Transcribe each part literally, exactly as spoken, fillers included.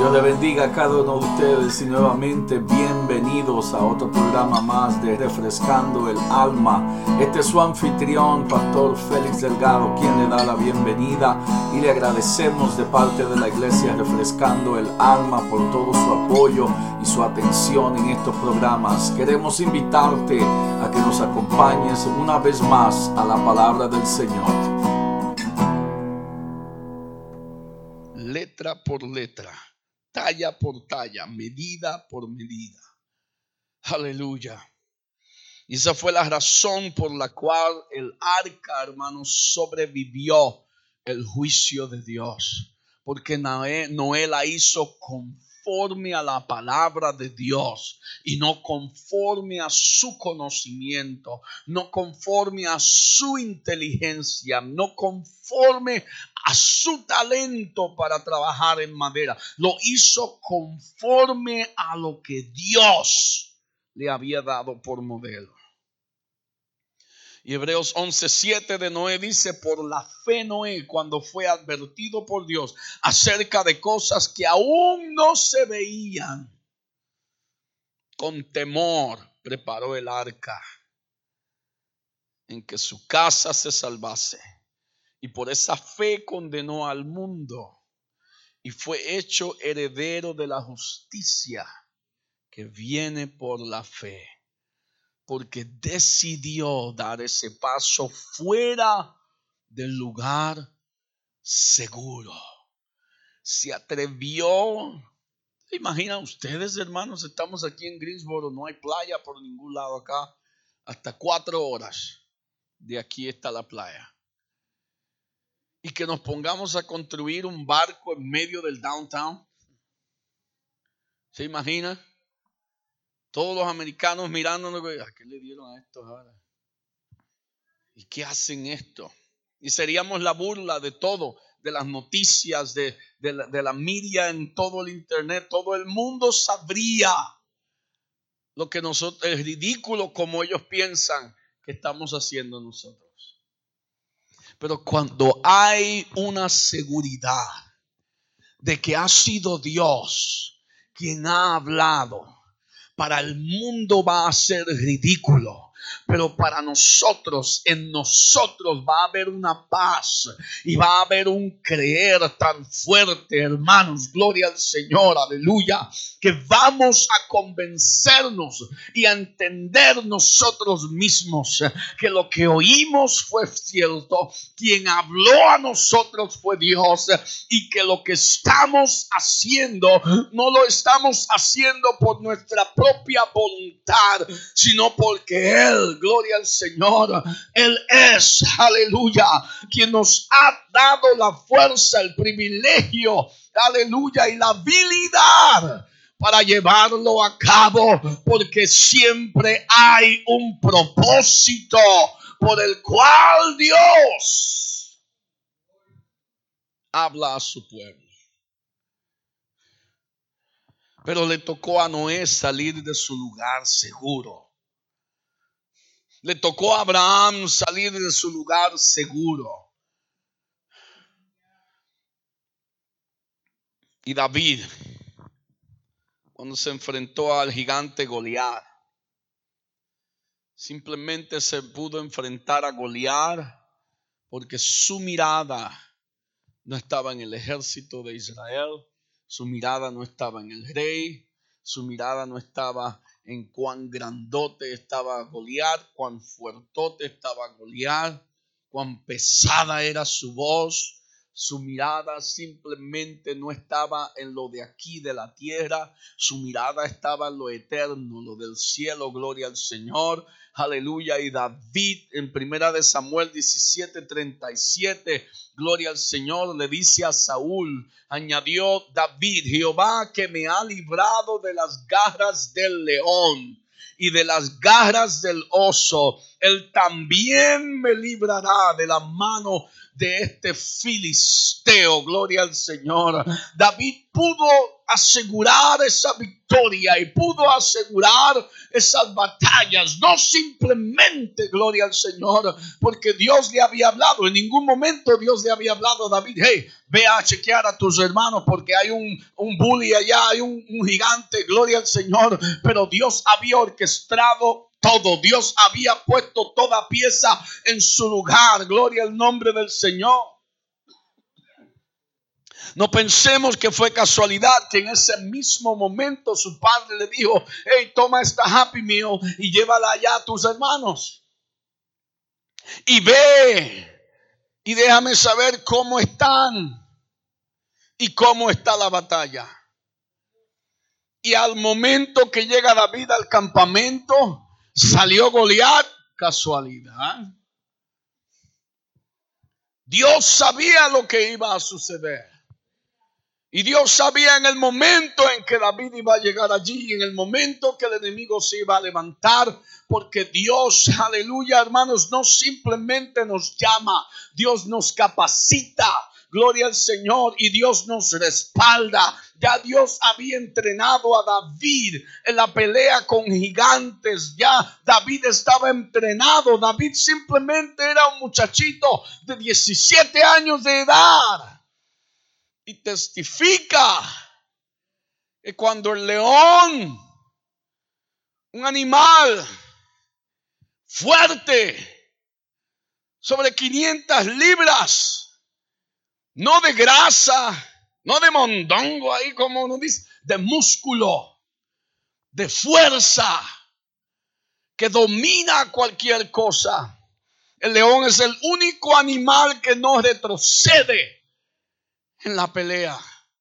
Dios le bendiga a cada uno de ustedes y nuevamente bienvenidos a otro programa más de Refrescando el Alma. Este es su anfitrión, Pastor Félix Delgado, quien le da la bienvenida y le agradecemos de parte de la Iglesia Refrescando el Alma por todo su apoyo y su atención en estos programas. Queremos invitarte a que nos acompañes una vez más a la palabra del Señor. Letra por letra, talla por talla, medida por medida. Aleluya. Y esa fue la razón por la cual el arca, hermanos, sobrevivió el juicio de Dios. Porque Noé, Noé la hizo conforme a la palabra de Dios y no conforme a su conocimiento, no conforme a su inteligencia, no conforme a su talento para trabajar en madera. Lo hizo conforme a lo que Dios le había dado por modelo. Y Hebreos once siete de Noé dice: por la fe Noé, cuando fue advertido por Dios acerca de cosas que aún no se veían, con temor preparó el arca en que su casa se salvase. Y por esa fe condenó al mundo y fue hecho heredero de la justicia que viene por la fe. Porque decidió dar ese paso fuera del lugar seguro. Se atrevió. ¿Se imaginan ustedes, hermanos? Estamos aquí en Greensboro, no hay playa por ningún lado acá. Hasta cuatro horas de aquí está la playa. Y que nos pongamos a construir un barco en medio del downtown. ¿Se imagina? Todos los americanos mirándonos. ¿A qué le dieron a esto ahora? ¿Y qué hacen esto? Y seríamos la burla de todo, de las noticias, de, de, la, de la media en todo el internet. Todo el mundo sabría lo que nosotros, el ridículo como ellos piensan que estamos haciendo nosotros. Pero cuando hay una seguridad de que ha sido Dios quien ha hablado, para el mundo va a ser ridículo. Pero para nosotros, en nosotros va a haber una paz y va a haber un creer tan fuerte, hermanos, gloria al Señor, aleluya, que vamos a convencernos y a entender nosotros mismos que lo que oímos fue cierto, quien habló a nosotros fue Dios y que lo que estamos haciendo no lo estamos haciendo por nuestra propia voluntad, sino porque Él, gloria al Señor, Él es, aleluya, quien nos ha dado la fuerza, el privilegio, aleluya, y la habilidad para llevarlo a cabo, porque siempre hay un propósito por el cual Dios habla a su pueblo. Pero le tocó a Noé salir de su lugar seguro. Le tocó a Abraham salir de su lugar seguro. Y David, cuando se enfrentó al gigante Goliat, simplemente se pudo enfrentar a Goliat porque su mirada no estaba en el ejército de Israel, su mirada no estaba en el rey, su mirada no estaba en cuán grandote estaba Goliat, cuán fuertote estaba Goliat, cuán pesada era su voz. Su mirada simplemente no estaba en lo de aquí de la tierra, su mirada estaba en lo eterno, lo del cielo, gloria al Señor, aleluya. Y David en primera de Samuel diecisiete treinta y siete, gloria al Señor, le dice a Saúl, añadió David: Jehová que me ha librado de las garras del león y de las garras del oso, Él también me librará de la mano de este filisteo, gloria al Señor. David pudo asegurar esa victoria y pudo asegurar esas batallas. No simplemente, gloria al Señor, porque Dios le había hablado. En ningún momento Dios le había hablado a David: hey, ve a chequear a tus hermanos porque hay un, un bully allá, hay un, un gigante, gloria al Señor. Pero Dios había orquestado todo. Dios había puesto toda pieza en su lugar. Gloria al nombre del Señor. No pensemos que fue casualidad que en ese mismo momento su padre le dijo: hey, toma esta Happy Meal y llévala allá a tus hermanos. Y ve y déjame saber cómo están y cómo está la batalla. Y al momento que llega David al campamento, salió Goliat. Casualidad. Dios sabía lo que iba a suceder. Y Dios sabía en el momento en que David iba a llegar allí, en el momento que el enemigo se iba a levantar, porque Dios, aleluya, hermanos, no simplemente nos llama, Dios nos capacita, gloria al Señor, y Dios nos respalda. Ya Dios había entrenado a David en la pelea con gigantes. Ya David estaba entrenado. David simplemente era un muchachito de diecisiete años de edad. Y testifica que cuando el león, un animal fuerte, sobre quinientas libras, no de grasa, no de mondongo ahí como uno dice, de músculo, de fuerza, que domina cualquier cosa. El león es el único animal que no retrocede en la pelea.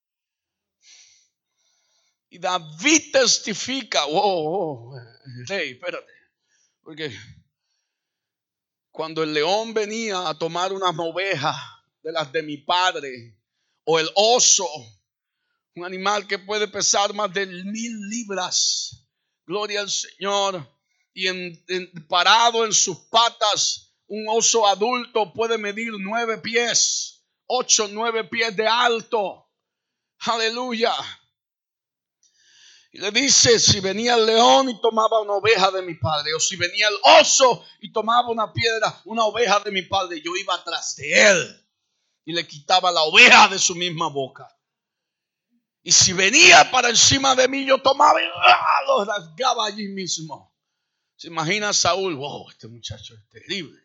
Y David testifica: wow, wow, rey, espérate, porque cuando el león venía a tomar una oveja de las de mi padre, o el oso, un animal que puede pesar más de mil libras, gloria al Señor, y en, en, parado en sus patas, un oso adulto puede medir nueve pies, ocho, nueve pies de alto. Aleluya. Y le dice: si venía el león y tomaba una oveja de mi padre, o si venía el oso y tomaba una piedra, una oveja de mi padre, yo iba atrás de él y le quitaba la oveja de su misma boca. Y si venía para encima de mí, yo tomaba y ¡ah!, lo rasgaba allí mismo. ¿Se imagina Saúl? Wow, este muchacho es terrible.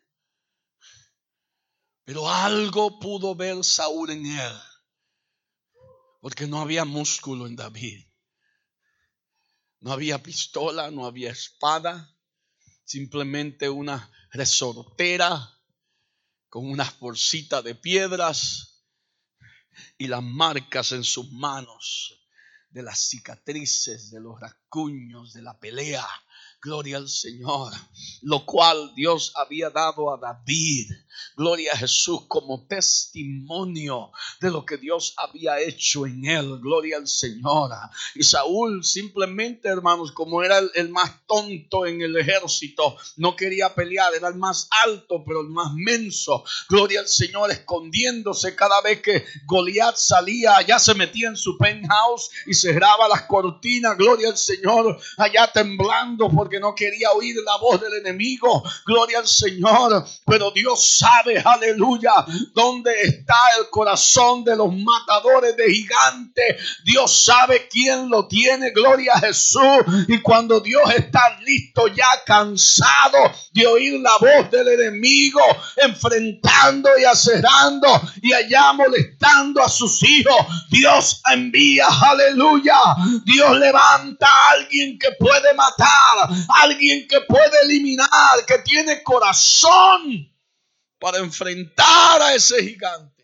Pero algo pudo ver Saúl en él, porque no había músculo en David. No había pistola, no había espada, simplemente una resortera con unas bolsitas de piedras y las marcas en sus manos de las cicatrices, de los rasguños de la pelea. Gloria al Señor, lo cual Dios había dado a David, gloria a Jesús, como testimonio de lo que Dios había hecho en él. Gloria al Señor. Y Saúl simplemente, hermanos, como era el, el más tonto en el ejército, no quería pelear. Era el más alto, pero el más menso. Gloria al Señor, escondiéndose cada vez que Goliat salía. Allá se metía en su penthouse y cerraba las cortinas. Gloria al Señor, allá temblando porque no quería oír la voz del enemigo. Gloria al Señor. Pero Dios sabe, aleluya, dónde está el corazón de los matadores de gigantes. Dios sabe quién lo tiene. Gloria a Jesús. Y cuando Dios está listo, ya cansado de oír la voz del enemigo, enfrentando y acerando y allá molestando a sus hijos, Dios envía, aleluya, Dios levanta a alguien que puede matar, alguien que puede eliminar, que tiene corazón para enfrentar a ese gigante.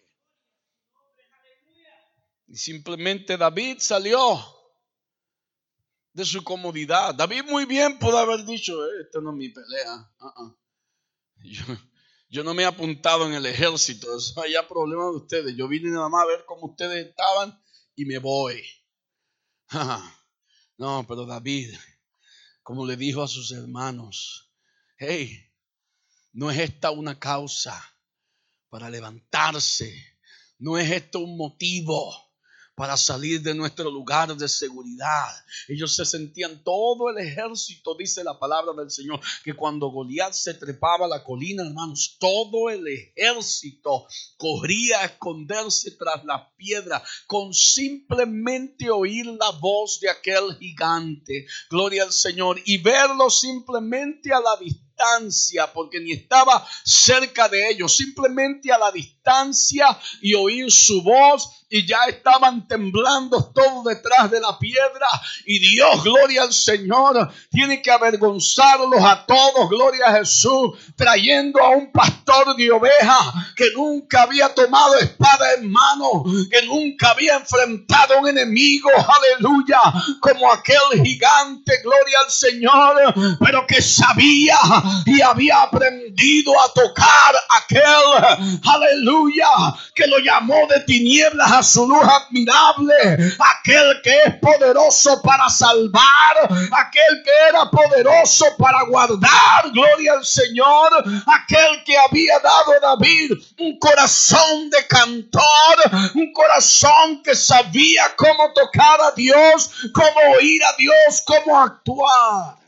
Y simplemente David salió de su comodidad. David muy bien pudo haber dicho: eh, esta no es mi pelea. Uh-uh. Yo, yo no me he apuntado en el ejército. Eso es ya problema de ustedes. Yo vine nada más a ver cómo ustedes estaban y me voy. Uh-huh. No, pero David, como le dijo a sus hermanos: hey, no es esta una causa para levantarse. No es esto un motivo para salir de nuestro lugar de seguridad. Ellos se sentían, todo el ejército, dice la palabra del Señor, que cuando Goliat se trepaba a la colina, hermanos, todo el ejército corría a esconderse tras la piedra con simplemente oír la voz de aquel gigante. Gloria al Señor. Y verlo simplemente a la distancia, porque ni estaba cerca de ellos, simplemente a la distancia, y oír su voz, y ya estaban temblando todos detrás de la piedra. Y Dios, gloria al Señor, tiene que avergonzarlos a todos, gloria a Jesús, trayendo a un pastor de ovejas que nunca había tomado espada en mano, que nunca había enfrentado a un enemigo, aleluya, como aquel gigante, gloria al Señor, pero que sabía y había aprendido a tocar aquel, aleluya, que lo llamó de tinieblas a su luz admirable, aquel que es poderoso para salvar, aquel que era poderoso para guardar, gloria al Señor, aquel que había dado a David un corazón de cantor, un corazón que sabía cómo tocar a Dios, cómo oír a Dios, cómo actuar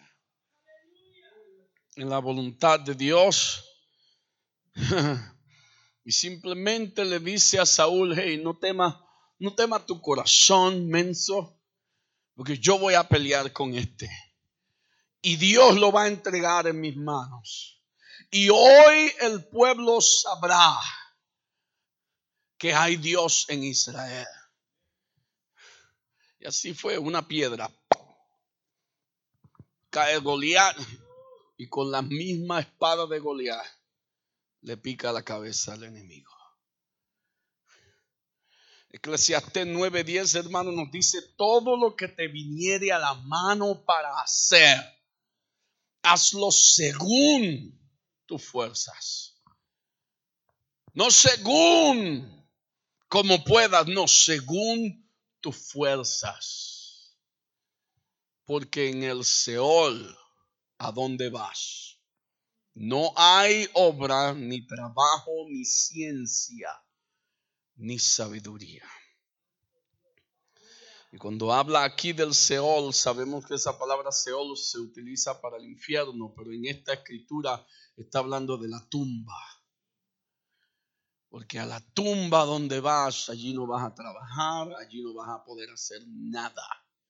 en la voluntad de Dios. Y simplemente le dice a Saúl: hey, no temas, no temas tu corazón, menso, porque yo voy a pelear con este. Y Dios lo va a entregar en mis manos. Y hoy el pueblo sabrá que hay Dios en Israel. Y así fue, una piedra. Cae Goliat y con la misma espada de Goliat le pica la cabeza al enemigo. Eclesiastés nueve diez, hermano, nos dice: todo lo que te viniere a la mano para hacer, hazlo según tus fuerzas. No según como puedas, no, según tus fuerzas. Porque en el Seol, ¿a dónde vas? No hay obra, ni trabajo, ni ciencia, ni sabiduría. Y cuando habla aquí del Seol, sabemos que esa palabra Seol se utiliza para el infierno, pero en esta escritura está hablando de la tumba. Porque a la tumba donde vas, allí no vas a trabajar, allí no vas a poder hacer nada.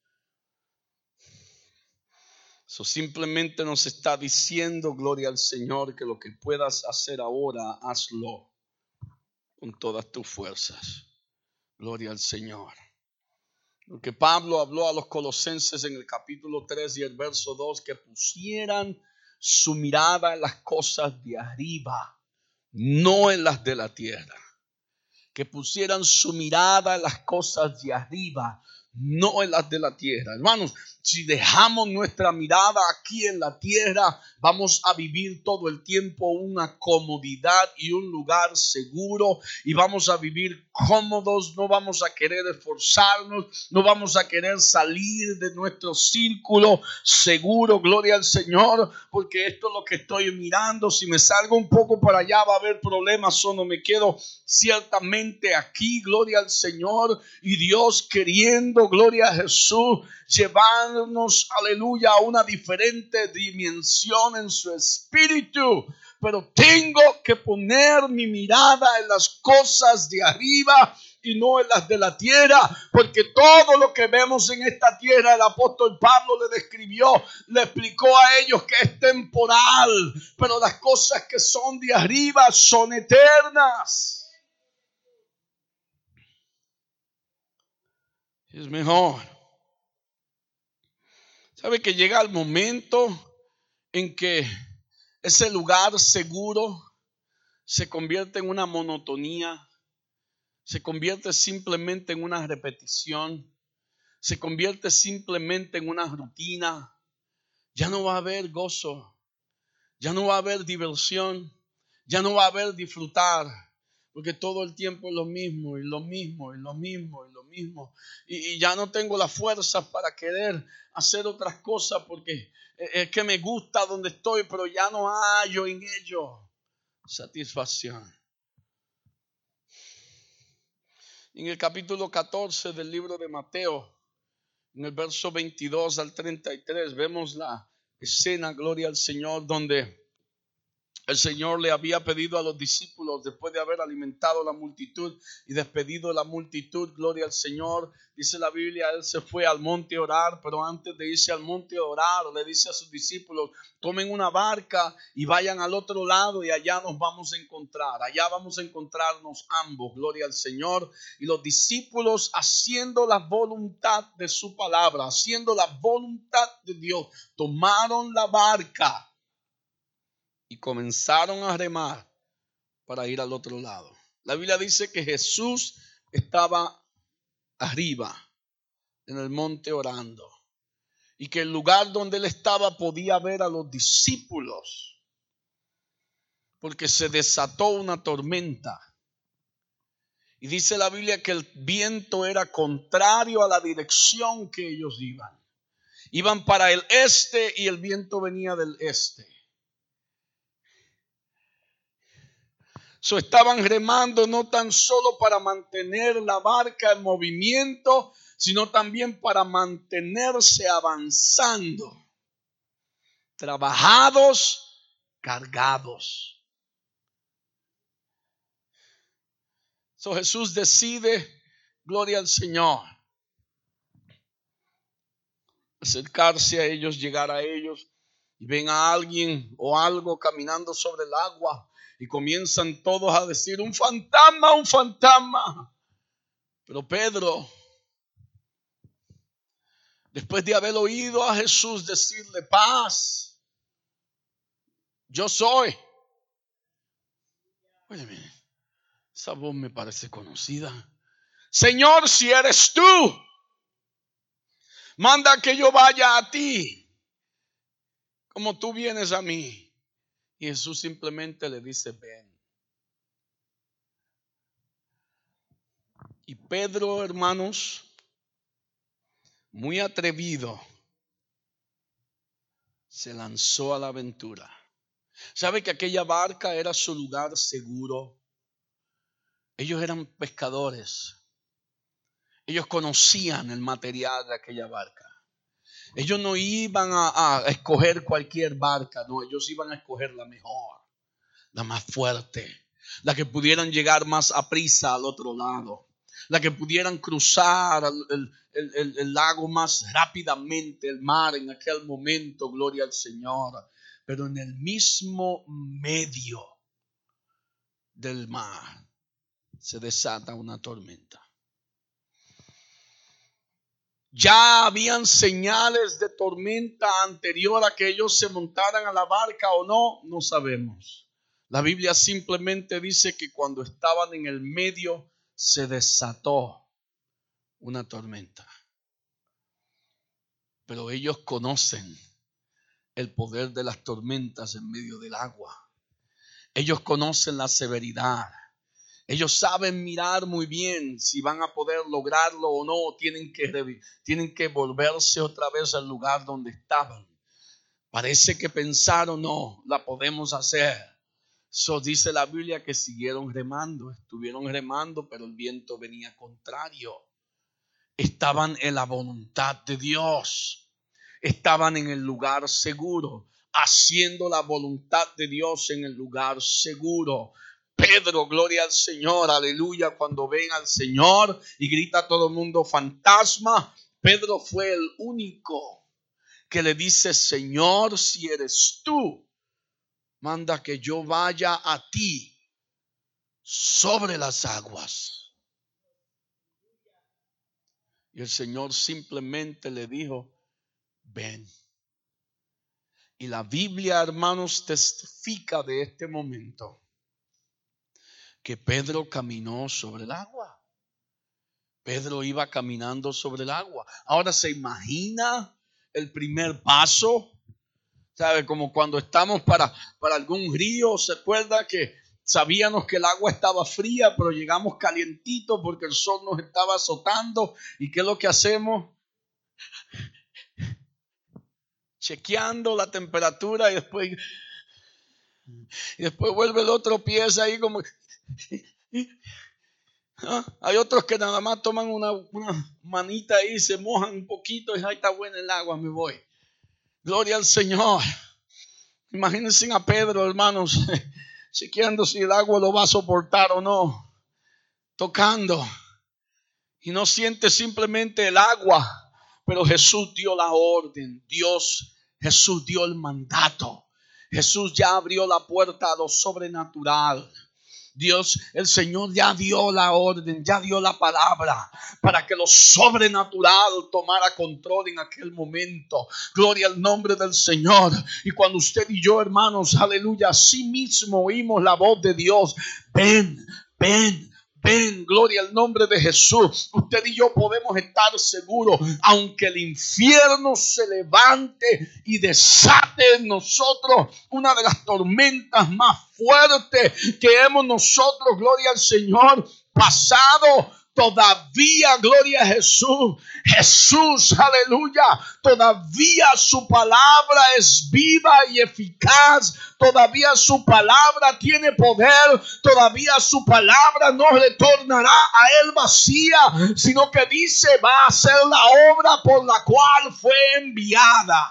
Eso simplemente nos está diciendo, gloria al Señor, que lo que puedas hacer ahora, hazlo con todas tus fuerzas. Gloria al Señor. Porque Pablo habló a los colosenses en el capítulo tres y el verso dos, que pusieran su mirada en las cosas de arriba, no en las de la tierra. Que pusieran su mirada en las cosas de arriba, no en las de la tierra. Hermanos, si dejamos nuestra mirada aquí en la tierra, vamos a vivir todo el tiempo una comodidad y un lugar seguro, y vamos a vivir cómodos. No vamos a querer esforzarnos, no vamos a querer salir de nuestro círculo seguro, gloria al Señor, porque esto es lo que estoy mirando. Si me salgo un poco para allá va a haber problemas, o no me quedo ciertamente aquí, gloria al Señor. Y Dios queriendo, gloria a Jesús, llevarnos, aleluya, a una diferente dimensión en su espíritu. Pero tengo que poner mi mirada en las cosas de arriba y no en las de la tierra, porque todo lo que vemos en esta tierra, el apóstol Pablo le describió, le explicó a ellos que es temporal, pero las cosas que son de arriba son eternas. Es mejor. ¿Sabe que llega el momento en que ese lugar seguro se convierte en una monotonía? Se convierte simplemente en una repetición. Se convierte simplemente en una rutina. Ya no va a haber gozo. Ya no va a haber diversión. Ya no va a haber disfrutar. Porque todo el tiempo es lo mismo y lo mismo y lo mismo y lo mismo. Y, y ya no tengo la fuerza para querer hacer otras cosas, porque es que me gusta donde estoy, pero ya no hallo en ello satisfacción. En el capítulo catorce del libro de Mateo, en el verso veintidós al treinta y tres, vemos la escena, gloria al Señor, donde el Señor le había pedido a los discípulos, después de haber alimentado la multitud y despedido la multitud, gloria al Señor, dice la Biblia, Él se fue al monte a orar, pero antes de irse al monte a orar, le dice a sus discípulos, tomen una barca y vayan al otro lado y allá nos vamos a encontrar, allá vamos a encontrarnos ambos, gloria al Señor. Y los discípulos, haciendo la voluntad de su palabra, haciendo la voluntad de Dios, tomaron la barca y comenzaron a remar para ir al otro lado. La Biblia dice que Jesús estaba arriba en el monte orando y que el lugar donde él estaba podía ver a los discípulos porque se desató una tormenta. Y dice la Biblia que el viento era contrario a la dirección que ellos iban. Iban para el este y el viento venía del este. So, estaban remando no tan solo para mantener la barca en movimiento, sino también para mantenerse avanzando, trabajados, cargados. So, Jesús decide, gloria al Señor, acercarse a ellos, llegar a ellos, y ven a alguien o algo caminando sobre el agua. Y comienzan todos a decir, un fantasma, un fantasma. Pero Pedro, después de haber oído a Jesús decirle, paz, yo soy. Oye, mire, esa voz me parece conocida. Señor, si eres tú, manda que yo vaya a ti, como tú vienes a mí. Y Jesús simplemente le dice, ven. Y Pedro, hermanos, muy atrevido, se lanzó a la aventura. ¿Sabe que aquella barca era su lugar seguro? Ellos eran pescadores. Ellos conocían el material de aquella barca. Ellos no iban a, a escoger cualquier barca, no, ellos iban a escoger la mejor, la más fuerte, la que pudieran llegar más a prisa al otro lado, la que pudieran cruzar el, el, el, el lago más rápidamente, el mar en aquel momento, gloria al Señor. Pero en el mismo medio del mar se desata una tormenta. Ya habían señales de tormenta anterior a que ellos se montaran a la barca o no, no sabemos. La Biblia simplemente dice que cuando estaban en el medio se desató una tormenta. Pero ellos conocen el poder de las tormentas en medio del agua. Ellos conocen la severidad. Ellos saben mirar muy bien si van a poder lograrlo o no. Tienen que, tienen que volverse otra vez al lugar donde estaban. Parece que pensaron, no, la podemos hacer. Eso dice la Biblia que siguieron remando. Estuvieron remando, pero el viento venía contrario. Estaban en la voluntad de Dios. Estaban en el lugar seguro. Haciendo la voluntad de Dios en el lugar seguro. Pedro, gloria al Señor, aleluya, cuando ven al Señor y grita todo el mundo fantasma, Pedro fue el único que le dice, Señor, si eres tú, manda que yo vaya a ti sobre las aguas. Y el Señor simplemente le dijo, ven. Y la Biblia, hermanos, testifica de este momento. Que Pedro caminó sobre el agua. Pedro iba caminando sobre el agua. Ahora se imagina el primer paso. ¿Sabe? Como cuando estamos para, para algún río. ¿Se acuerda que sabíamos que el agua estaba fría, pero llegamos calientito porque el sol nos estaba azotando? ¿Y qué es lo que hacemos? Chequeando la temperatura y después, y después vuelve el otro pie ahí como... ¿Ah? Hay otros que nada más toman una, una manita ahí, se mojan un poquito y ahí está buena el agua, me voy. Gloria al Señor. Imagínense a Pedro, hermanos, chequeando si el agua lo va a soportar o no, tocando, y no siente simplemente el agua, pero Jesús dio la orden. Dios, Jesús dio el mandato. Jesús ya abrió la puerta a lo sobrenatural. Dios, el Señor ya dio la orden, ya dio la palabra para que lo sobrenatural tomara control en aquel momento. Gloria al nombre del Señor. Y cuando usted y yo, hermanos, aleluya, así mismo oímos la voz de Dios. Ven, ven. Ven, gloria al nombre de Jesús. Usted y yo podemos estar seguros, aunque el infierno se levante y desate en nosotros una de las tormentas más fuertes que hemos nosotros, gloria al Señor, pasado. Todavía, gloria a Jesús, Jesús, aleluya, todavía su palabra es viva y eficaz, todavía su palabra tiene poder, todavía su palabra no retornará a él vacía, sino que dice va a hacer la obra por la cual fue enviada.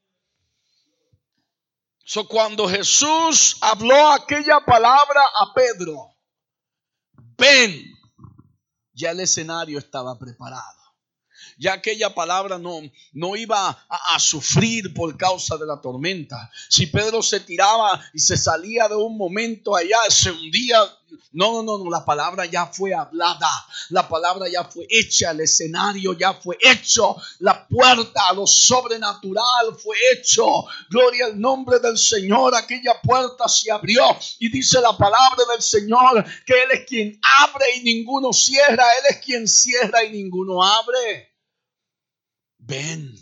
So, cuando Jesús habló aquella palabra a Pedro, ven, ya el escenario estaba preparado. Ya aquella palabra no, no iba a, a sufrir por causa de la tormenta. Si Pedro se tiraba y se salía de un momento allá, se hundía. No, no, no, no, la palabra ya fue hablada. La palabra ya fue hecha. El escenario ya fue hecho. La puerta a lo sobrenatural fue hecho. Gloria al nombre del Señor. Aquella puerta se abrió. Y dice la palabra del Señor que Él es quien abre y ninguno cierra. Él es quien cierra y ninguno abre. Ven,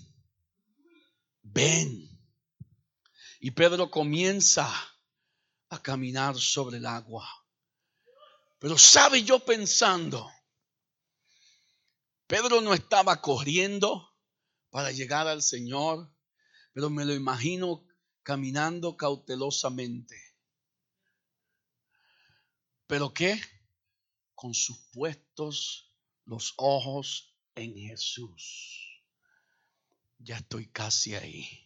ven. Y Pedro comienza a caminar sobre el agua. Pero sabe, yo pensando, Pedro no estaba corriendo para llegar al Señor, pero me lo imagino caminando cautelosamente. ¿Pero qué? Con sus puestos los ojos en Jesús. Ya estoy casi ahí.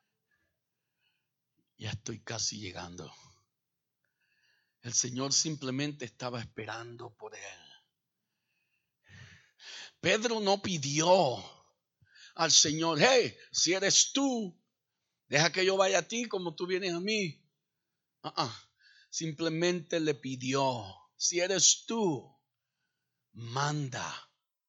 Ya estoy casi llegando. El Señor simplemente estaba esperando por él. Pedro no pidió al Señor, hey, si eres tú, deja que yo vaya a ti como tú vienes a mí. Uh-uh. Simplemente le pidió, si eres tú, manda,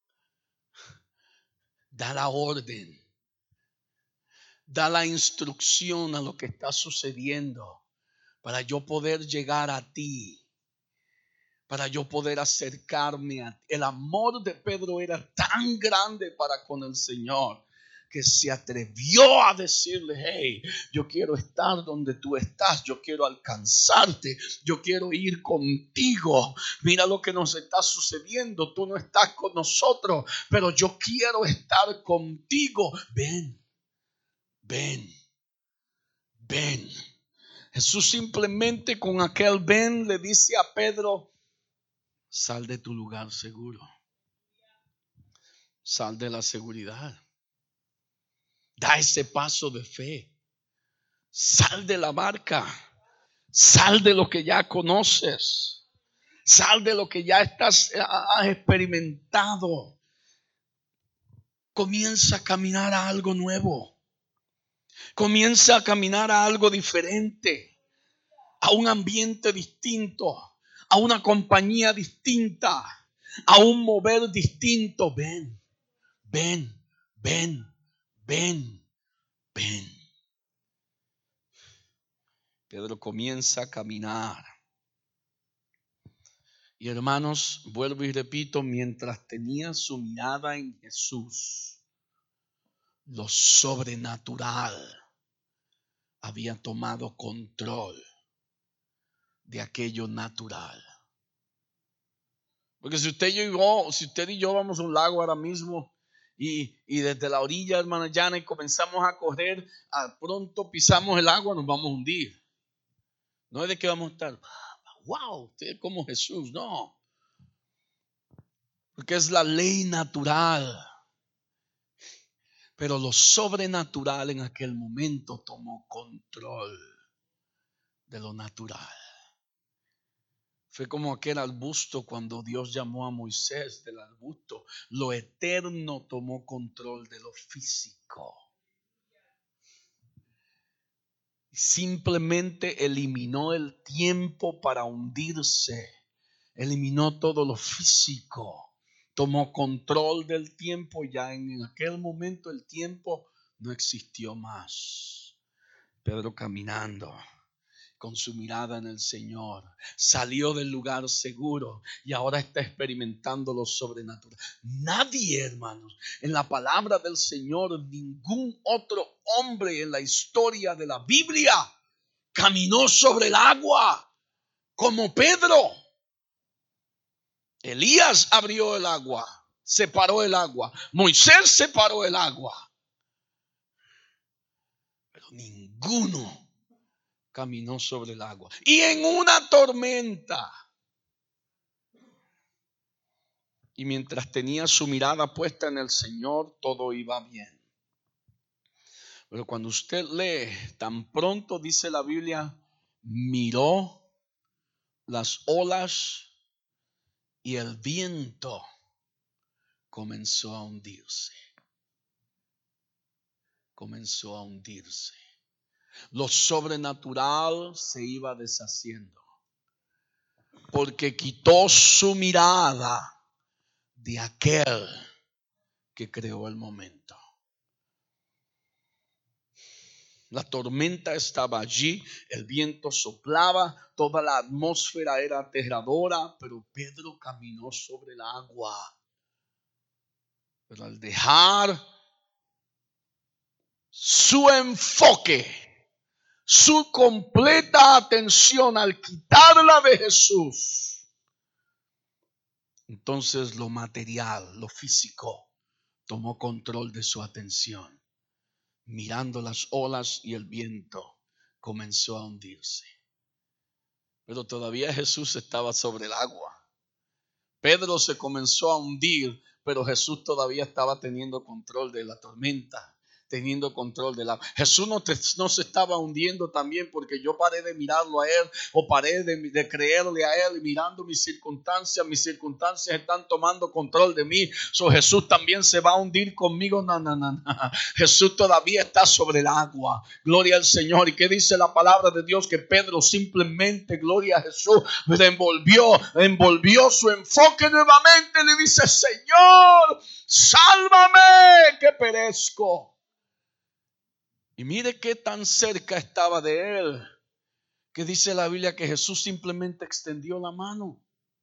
da la orden. Da la instrucción a lo que está sucediendo para yo poder llegar a ti, para yo poder acercarme a ti. El amor de Pedro era tan grande para con el Señor que se atrevió a decirle, hey, yo quiero estar donde tú estás, yo quiero alcanzarte, yo quiero ir contigo. Mira lo que nos está sucediendo, tú no estás con nosotros, pero yo quiero estar contigo. Ven. Ven, ven. Jesús simplemente con aquel ven le dice a Pedro, sal de tu lugar seguro. Sal de la seguridad. Da ese paso de fe. Sal de la barca. Sal de lo que ya conoces. Sal de lo que ya estás, has experimentado. Comienza a caminar a algo nuevo. Comienza a caminar a algo diferente, a un ambiente distinto, a una compañía distinta, a un mover distinto. Ven, ven, ven, ven, ven. Pedro comienza a caminar. Y hermanos, vuelvo y repito, mientras tenía su mirada en Jesús, lo sobrenatural había tomado control de aquello natural. Porque si usted y yo, si usted y yo vamos a un lago ahora mismo y, y desde la orilla, hermana Yana, y comenzamos a correr, a pronto pisamos el agua, nos vamos a hundir. No es de que vamos a estar, wow, usted es como Jesús, no. Porque es la ley natural. Pero lo sobrenatural en aquel momento tomó control de lo natural. Fue como aquel arbusto cuando Dios llamó a Moisés del arbusto. Lo eterno tomó control de lo físico. Simplemente eliminó el tiempo para hundirse. Eliminó todo lo físico. Tomó control del tiempo. Ya en aquel momento el tiempo no existió más. Pedro caminando con su mirada en el Señor, salió del lugar seguro y ahora está experimentando lo sobrenatural. Nadie, hermanos, en la palabra del Señor, ningún otro hombre en la historia de la Biblia caminó sobre el agua como Pedro. Elías abrió el agua, separó el agua. Moisés separó el agua. Pero ninguno caminó sobre el agua. Y en una tormenta. Y mientras tenía su mirada puesta en el Señor, todo iba bien. Pero cuando usted lee, tan pronto dice la Biblia, miró las olas y el viento comenzó a hundirse. Comenzó a hundirse. Lo sobrenatural se iba deshaciendo. Porque quitó su mirada de aquel que creó el momento. La tormenta estaba allí, el viento soplaba, toda la atmósfera era aterradora, pero Pedro caminó sobre el agua. Pero al dejar su enfoque, su completa atención, al quitarla de Jesús, entonces lo material, lo físico, tomó control de su atención. Mirando las olas y el viento, comenzó a hundirse. Pero todavía Jesús estaba sobre el agua. Pedro se comenzó a hundir, pero Jesús todavía estaba teniendo control de la tormenta. Teniendo control de la... Jesús no, te, no se estaba hundiendo también porque yo paré de mirarlo a Él o paré de, de creerle a Él y mirando mis circunstancias, mis circunstancias están tomando control de mí. So Jesús también se va a hundir conmigo. No, no, no, no. Jesús todavía está sobre el agua. Gloria al Señor. ¿Y qué dice la palabra de Dios? Que Pedro simplemente, gloria a Jesús, le envolvió, le envolvió su enfoque nuevamente. Le dice, Señor, sálvame que perezco. Y mire qué tan cerca estaba de él, que dice la Biblia que Jesús simplemente extendió la mano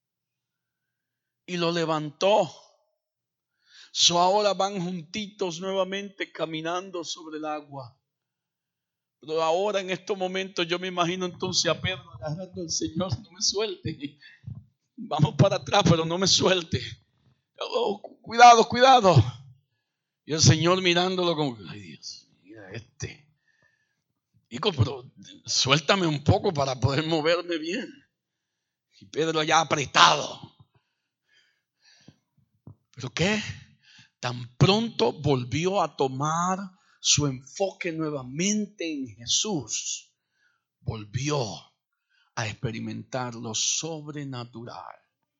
y lo levantó. So ahora van juntitos nuevamente caminando sobre el agua. Pero ahora en estos momentos yo me imagino entonces a Pedro agarrando al Señor, no me suelte. Vamos para atrás, pero no me suelte. Oh, cuidado, cuidado. Y el Señor mirándolo como, ay Dios. Este, hijo, pero suéltame un poco para poder moverme bien. Y Pedro ya apretado. ¿Pero qué? Tan pronto volvió a tomar su enfoque nuevamente en Jesús, volvió a experimentar lo sobrenatural.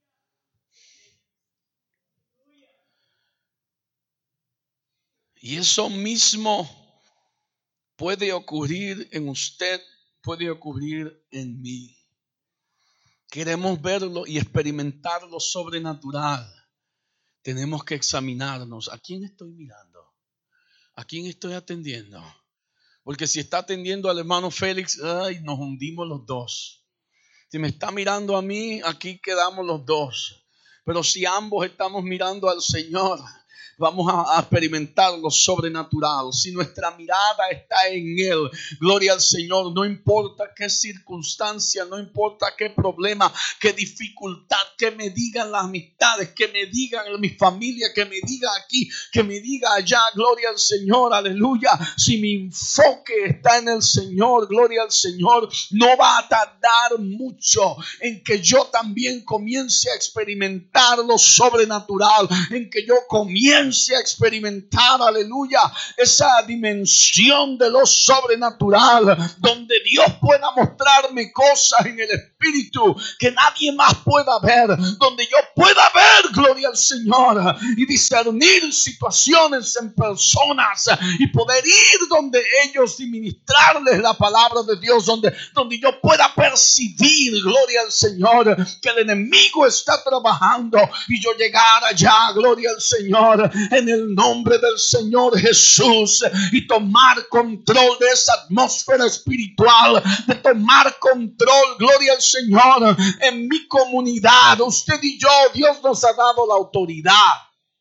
Y eso mismo puede ocurrir en usted, puede ocurrir en mí. Queremos verlo y experimentar lo sobrenatural. Tenemos que examinarnos. ¿A quién estoy mirando? ¿A quién estoy atendiendo? Porque si está atendiendo al hermano Félix, ay, nos hundimos los dos. Si me está mirando a mí, aquí quedamos los dos. Pero si ambos estamos mirando al Señor, vamos a, a experimentar lo sobrenatural. Si nuestra mirada está en Él, gloria al Señor, no importa qué circunstancia, no importa qué problema, qué dificultad, que me digan las amistades, que me digan mi familia, que me diga aquí, que me diga allá, gloria al Señor, aleluya. Si mi enfoque está en el Señor, gloria al Señor, no va a tardar mucho en que yo también comience a experimentar lo sobrenatural, en que yo comience a experimentar, aleluya, esa dimensión de lo sobrenatural, donde Dios pueda mostrarme cosas en el Espíritu que nadie más pueda ver, donde yo pueda ver, gloria al Señor, y discernir situaciones en personas y poder ir donde ellos y ministrarles la palabra de Dios, donde, donde yo pueda percibir, gloria al Señor, que el enemigo está trabajando y yo llegar allá, gloria al Señor, en el nombre del Señor Jesús, y tomar control de esa atmósfera espiritual, de tomar control, gloria al Señor, en mi comunidad. Usted y yo, Dios nos ha dado la autoridad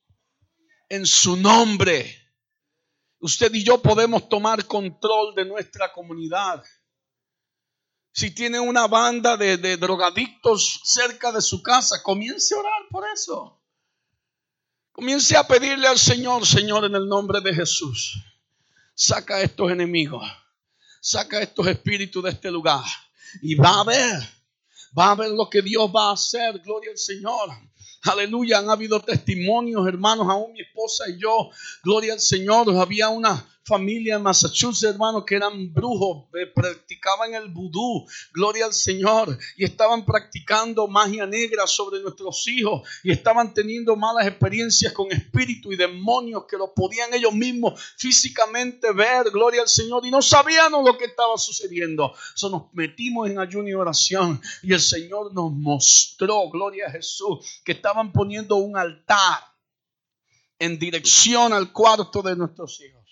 en su nombre. Usted y yo podemos tomar control de nuestra comunidad. Si tiene una banda de, de drogadictos cerca de su casa, comience a orar por eso. Comience a pedirle al Señor: Señor, en el nombre de Jesús, saca a estos enemigos, saca a estos espíritus de este lugar. Y va a ver, va a ver lo que Dios va a hacer, gloria al Señor. Aleluya, han habido testimonios, hermanos, aún mi esposa y yo, gloria al Señor. Había una familia en Massachusetts, hermanos, que eran brujos, eh, practicaban el vudú, gloria al Señor, y estaban practicando magia negra sobre nuestros hijos, y estaban teniendo malas experiencias con espíritus y demonios que lo podían ellos mismos físicamente ver, gloria al Señor, y no sabíamos lo que estaba sucediendo. So nos metimos en ayuno y oración, y el Señor nos mostró, gloria a Jesús, que estaban poniendo un altar en dirección al cuarto de nuestros hijos.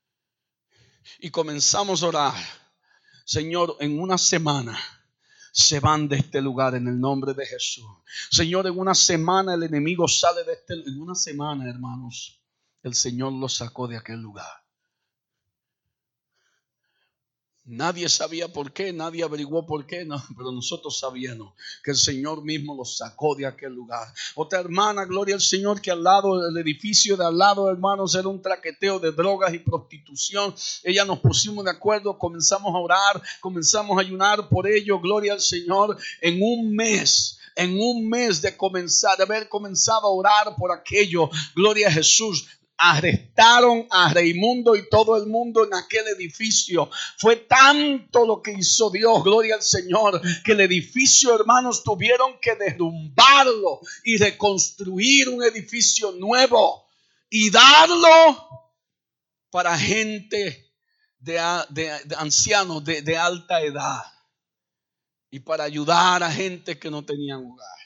Y comenzamos a orar: Señor, en una semana se van de este lugar en el nombre de Jesús. Señor, en una semana el enemigo sale de este lugar. En una semana, hermanos, el Señor los sacó de aquel lugar. Nadie sabía por qué, nadie averiguó por qué, no, pero nosotros sabíamos que el Señor mismo los sacó de aquel lugar. Otra hermana, gloria al Señor, que al lado del edificio de al lado, hermanos, era un traqueteo de drogas y prostitución. Ella nos pusimos de acuerdo, comenzamos a orar, comenzamos a ayunar por ello, gloria al Señor. En un mes, en un mes de comenzar, de haber comenzado a orar por aquello, gloria a Jesús, arrestaron a Raimundo y todo el mundo en aquel edificio. Fue tanto lo que hizo Dios, gloria al Señor, que el edificio, hermanos, tuvieron que derrumbarlo y reconstruir un edificio nuevo y darlo para gente de, de, de ancianos de, de alta edad, y para ayudar a gente que no tenían hogar.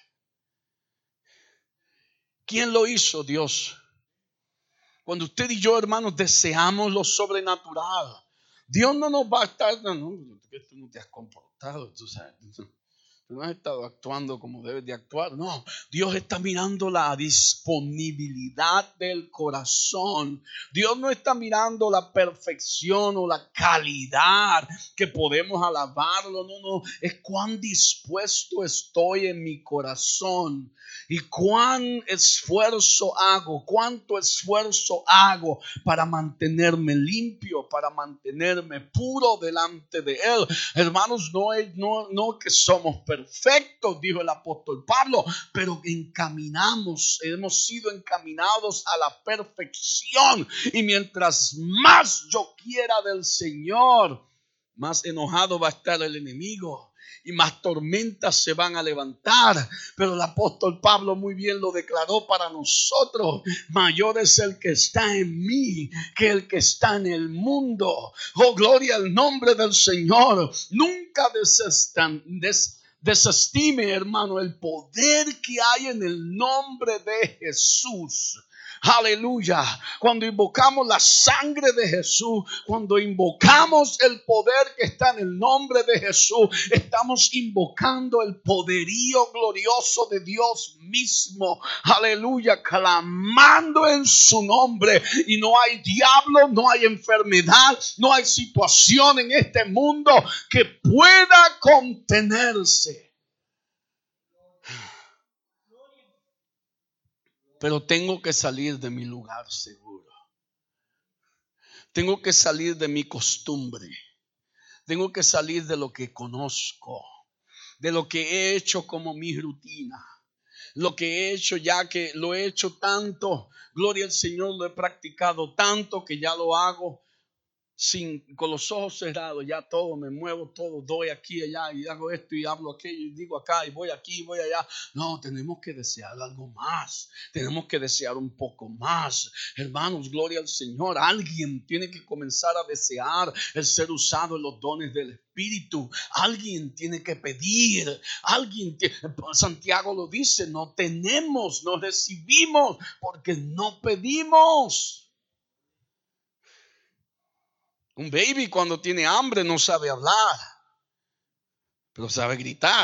¿Quién lo hizo? Dios. Cuando usted y yo, hermanos, deseamos lo sobrenatural, Dios no nos va a estar, no, no, tú no te has comportado, tú sabes, tú no has estado actuando como debes de actuar. No, Dios está mirando la disponibilidad del corazón. Dios no está mirando la perfección o la calidad que podemos alabarlo. No, no, es cuán dispuesto estoy en mi corazón y cuán esfuerzo hago, cuánto esfuerzo hago para mantenerme limpio, para mantenerme puro delante de Él. Hermanos, no es no, no que somos perfectos. Perfectos, dijo el apóstol Pablo, pero encaminamos, hemos sido encaminados a la perfección. Y mientras más yo quiera del Señor, más enojado va a estar el enemigo y más tormentas se van a levantar. Pero el apóstol Pablo muy bien lo declaró para nosotros: mayor es el que está en mí que el que está en el mundo. Oh, gloria al nombre del Señor. Nunca desestan, des Desestime, hermano, el poder que hay en el nombre de Jesús. Aleluya. Cuando invocamos la sangre de Jesús, cuando invocamos el poder que está en el nombre de Jesús, estamos invocando el poderío glorioso de Dios mismo. Aleluya, clamando en su nombre. Y no hay diablo, no hay enfermedad, no hay situación en este mundo que pueda contenerse. Pero tengo que salir de mi lugar seguro. Tengo que salir de mi costumbre. Tengo que salir de lo que conozco, de lo que he hecho como mi rutina. Lo que he hecho, ya que lo he hecho tanto, gloria al Señor, lo he practicado tanto que ya lo hago sin, con los ojos cerrados. Ya todo, me muevo todo, doy aquí, allá y hago esto y hablo aquello y digo acá y voy aquí y voy allá. No, tenemos que desear algo más. Tenemos que desear un poco más. Hermanos, gloria al Señor. Alguien tiene que comenzar a desear el ser usado en los dones del Espíritu. Alguien tiene que pedir. Alguien tiene, Santiago lo dice, no tenemos, no recibimos porque no pedimos. Un baby cuando tiene hambre no sabe hablar, pero sabe gritar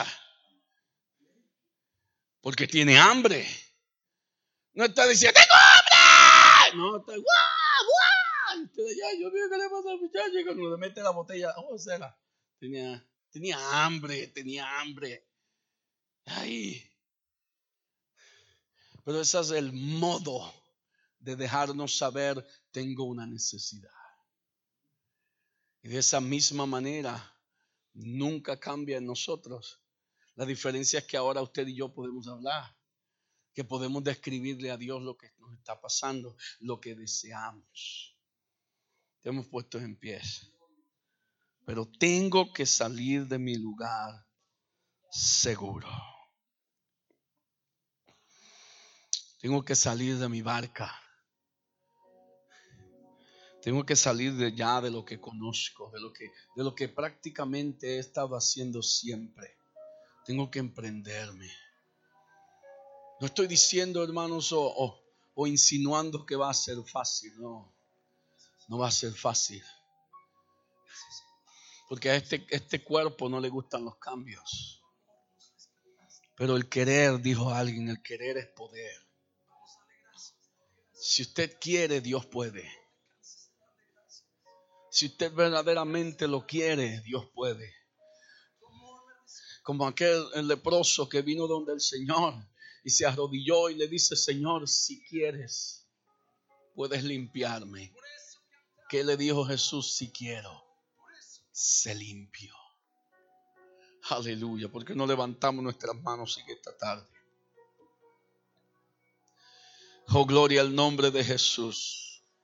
porque tiene hambre. No está diciendo ¡tengo hambre! No, está ¡guau, guau! Usted ya, yo veo que le pasa al muchacho cuando le mete la botella. Oh, será. Tenía, tenía hambre, tenía hambre. Ay. Pero ese es el modo de dejarnos saber, tengo una necesidad. Y de esa misma manera nunca cambia en nosotros. La diferencia es que ahora usted y yo podemos hablar, que podemos describirle a Dios lo que nos está pasando, lo que deseamos. Estamos puestos en pie. Pero tengo que salir de mi lugar seguro. Tengo que salir de mi barca. Tengo que salir de ya de lo que conozco, de lo que, de lo que prácticamente he estado haciendo siempre. Tengo que emprenderme. No estoy diciendo, hermanos, o, o, o insinuando que va a ser fácil. No, no va a ser fácil. Porque a este, este cuerpo no le gustan los cambios. Pero el querer, dijo alguien, el querer es poder. Si usted quiere, Dios puede. Si usted verdaderamente lo quiere, Dios puede. Como aquel el leproso que vino donde el Señor y se arrodilló y le dice, Señor, si quieres, puedes limpiarme. ¿Qué le dijo Jesús? Si quiero, se limpió. Aleluya. ¿Por qué no levantamos nuestras manos en esta tarde? Oh, gloria al nombre de Jesús.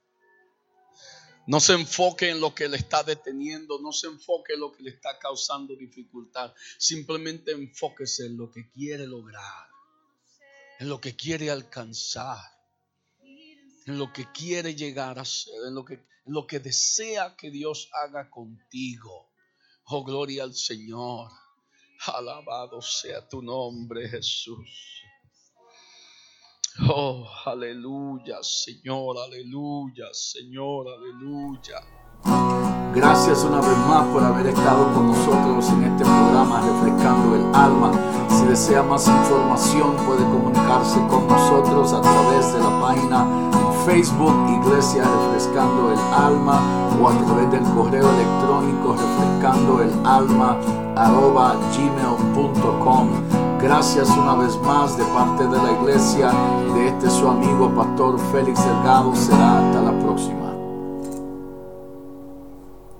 No se enfoque en lo que le está deteniendo, no se enfoque en lo que le está causando dificultad. Simplemente enfóquese en lo que quiere lograr, en lo que quiere alcanzar, en lo que quiere llegar a ser, en lo que, en lo que desea que Dios haga contigo. Oh, gloria al Señor. Alabado sea tu nombre, Jesús. Oh, aleluya, Señor, aleluya, Señor, aleluya. Gracias una vez más por haber estado con nosotros en este programa Refrescando el Alma. Si desea más información puede comunicarse con nosotros a través de la página en Facebook Iglesia Refrescando el Alma o a través del correo electrónico refrescandoelalma arroba gmail punto com. Gracias una vez más de parte de la iglesia, de este su amigo Pastor Félix Delgado. Será hasta la próxima.